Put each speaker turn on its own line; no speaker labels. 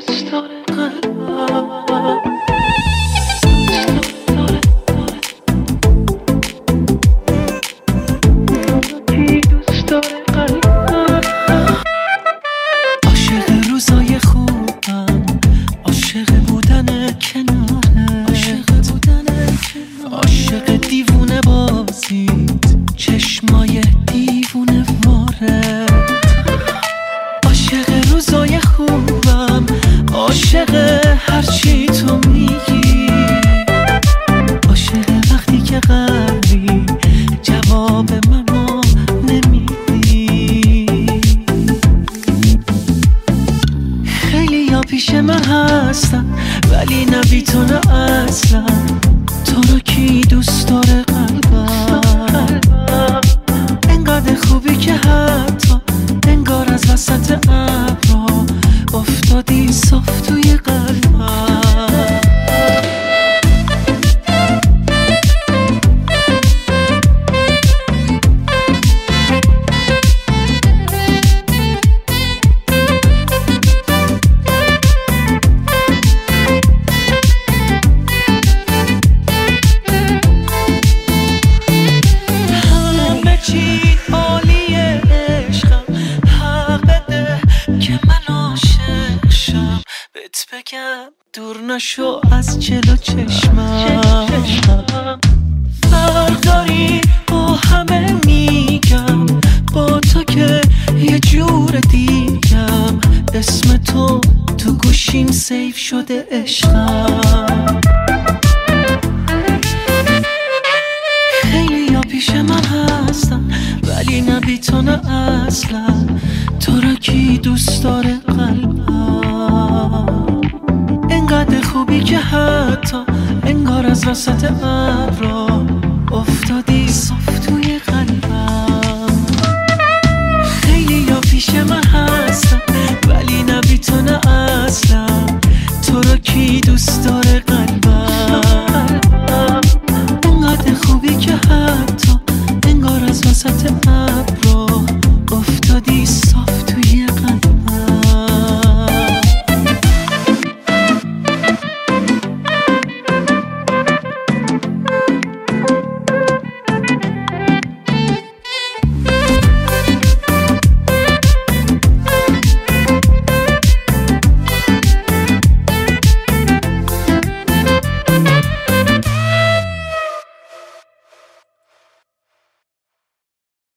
دوست داره قلبم. کی دوست داره قلبم. عاشق روزای خوبم، عاشق بودن کنارت، عاشق دیوونه بازیت، چشمای دیوونه وارد. عاشق روزای خوبم، عاشق هرچی تو میگی، عاشق وقتی که قلبی جواب منو نمیدی. خیلی یا پیش من هستن ولی نبی تو نه اصلا. تو رو کی دوست داره قلبم. انقدر خوبی که حتی انگار از وسط ابرا افتادی صاف توی قلبم. همه چی عالیه عشقم، حق بده که من عاشق شم. بهت بگم دور نشو از جلو چشمم. فرق داری با همه میگم، با تو که یه جور دیگم. اسم تو تو گوشیم سیف شده عشقم. خیلی یا پیش من هستن ولی نبی تو نه اصلا. تو را کی دوست داره قلبم. انقدر خوبی که حتی انگار از وسط ابرا افتادی صاف توی قلبم. خیلی یا پیش من هستن ولی نبی تو نه اصلا. تو را کی دوست داره قلبم. انقدر خوبی که حتی انگار از وسط